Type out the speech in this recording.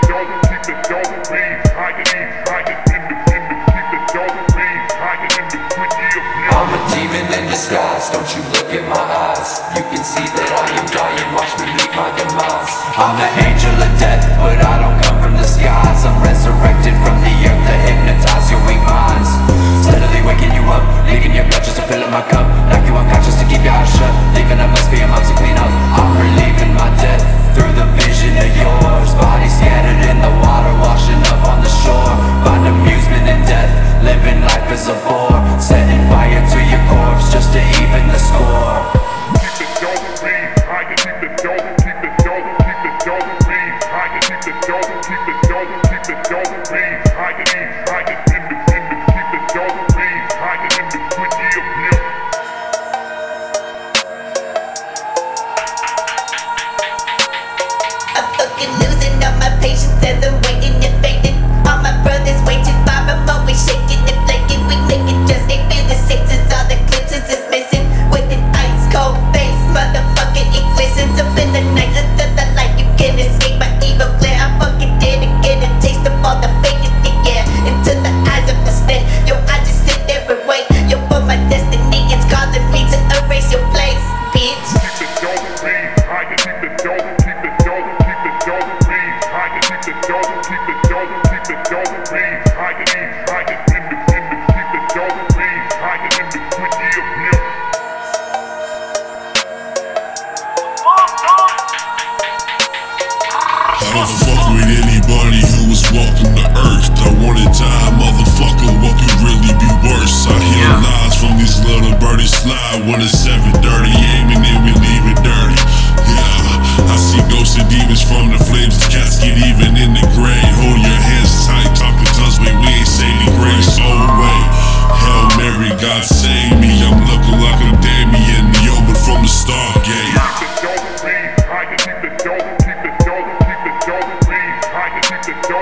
I'm a demon in disguise, don't you look in my eyes. You can see that I am dying, watch me meet my demise. I'm the angel of death, but I don't come from the skies. I'm resurrected from the earth to hypnotize your weak minds. Steadily waking you up, leaving your blood just to fill up my cup. Knock you unconscious to keep your eyes shut, leaving a mess for your moms to clean up. I'm relieving my death through the vision of yours. Bodies scattered in the water, washing up on the shore. Find amusement in death, living life as a bore. Setting fire to your corpse just to even the score. Keep the dough with me, I can keep the dough, keep the dough, keep the dough with me. I can keep the dough, keep the dough, keep the dough with me. I can keep the dough with me. I can in the quickie of milk. I'm fucking losing all my patience as I'm waiting and fading. All my brothers way too far, I'm always shaking and flaking. We make it just they feel the sixes, all the glitters is missing. With an ice cold face, motherfucker, it glistens up in the night. Under the light, you can't escape my evil glare. I fucking dare to get a taste of all the fake in the air. Into the eyes of the snake, yo, I just sit there and wait. Yo, for my destiny, it's calling me to erase your place, bitch. Keep the dough with me, I can keep the dough, keep the dough, keep the dough with me. I can keep the dough, keep the dough, keep the dough with me. I can keep the dough with me. I can in the quickie of milk. I don't fuck with anybody who was walking the earth. I wanna die, motherfucker, what could really be worse? I hear lies from these little birdies fly when it's 7:30, aiming and we leave it dirty. Yeah, I see ghosts and demons from the flames, the casket even in the grave. Hold your hands tight, talking tongues, but we ain't saying the grace. Oh wait, Hail Mary, God save me. I'm looking like a Damien, the omen from the Stargate. Keep the dough with me, I can keep the dough, keep the dough, keep the dough with me. I can keep the dough.